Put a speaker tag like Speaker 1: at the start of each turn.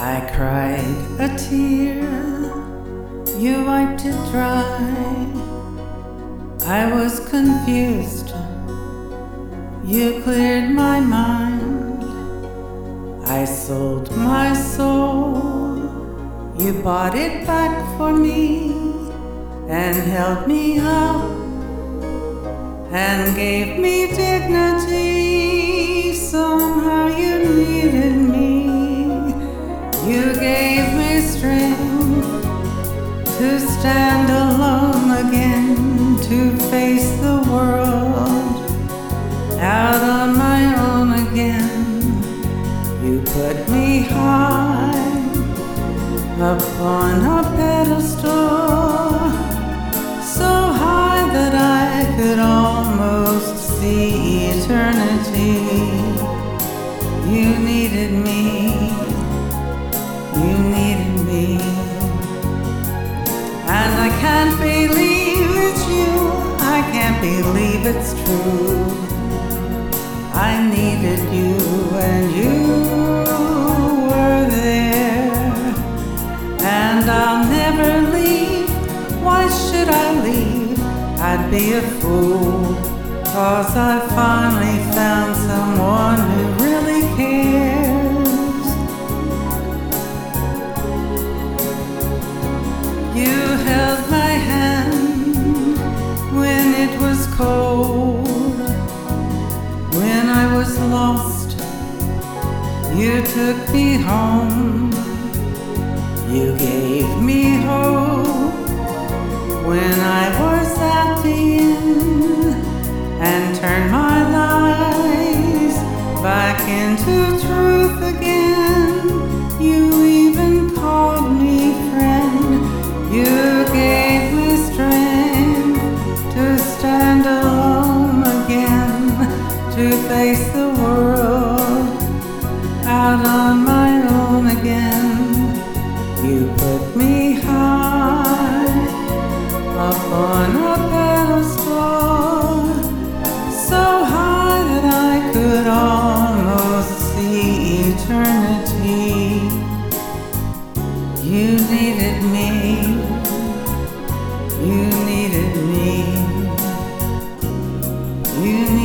Speaker 1: I cried a tear, you wiped it dry. I was confused, you cleared my mind. I sold my soul, you bought it back for me, and held me up, and gave me dignity. Somehow you needed me. You gave me strength to stand alone again, to face the world out on my own again. You put me high upon a pedestal, so high that I could almost see eternity. You needed me. You needed me, and I can't believe it's you. I can't believe it's true. I needed you, and you were there, and I'll never leave. Why should I leave? I'd be a fool, 'cause I finally found someone who really cares. You held my hand when it was cold, when I was lost. You took me home. You gave me hope when I was at the end, and turned my lies back into truth again. You even called me friend. You gave me strength to stand alone again, to face the world out on my own again. You put me high up on a pedestal, so high that I could almost see eternity. You needed me. You needed me. You